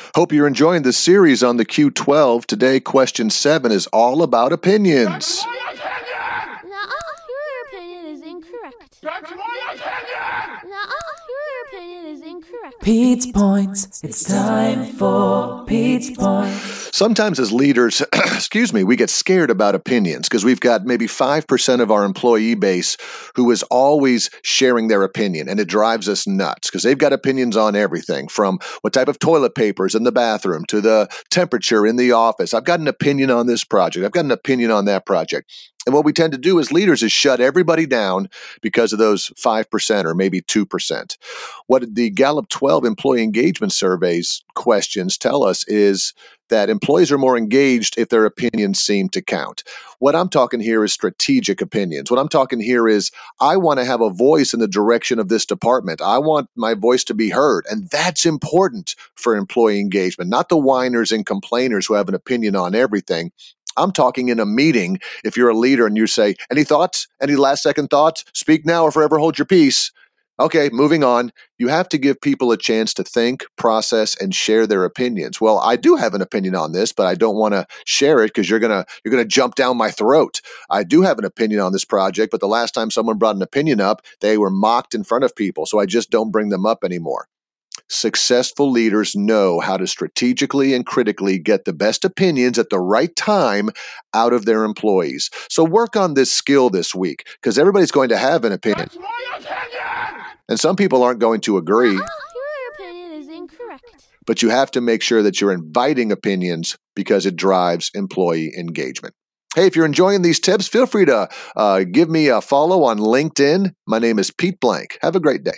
Hope you're enjoying this series on the Q12. Today, question 7 is all about opinions. Your opinion is incorrect. That's my opinion! Your opinion is incorrect. Pete's Points. It's time for Pete's Points. Sometimes as leaders, we get scared about opinions because we've got maybe 5% of our employee base who is always sharing their opinion, and it drives us nuts because they've got opinions on everything from what type of toilet paper is in the bathroom to the temperature in the office. I've got an opinion on this project. I've got an opinion on that project. And what we tend to do as leaders is shut everybody down because of those 5% or maybe 2%. What the Gallup 12 employee engagement surveys questions tell us is that employees are more engaged if their opinions seem to count. What I'm talking here is strategic opinions. What I'm talking here is I want to have a voice in the direction of this department. I want my voice to be heard. And that's important for employee engagement, not the whiners and complainers who have an opinion on everything. I'm talking in a meeting. If you're a leader and you say, any thoughts? Any last second thoughts? Speak now or forever hold your peace. Okay, moving on. You have to give people a chance to think, process, and share their opinions. Well, I do have an opinion on this, but I don't want to share it because you're gonna jump down my throat. I do have an opinion on this project, but the last time someone brought an opinion up, they were mocked in front of people, so I just don't bring them up anymore. Successful leaders know how to strategically and critically get the best opinions at the right time out of their employees. So work on this skill this week because everybody's going to have an opinion. That's my opinion! And some people aren't going to agree, Your opinion is incorrect. but you have to make sure that you're inviting opinions because it drives employee engagement. Hey, if you're enjoying these tips, feel free to give me a follow on LinkedIn. My name is Pete Blank. Have a great day.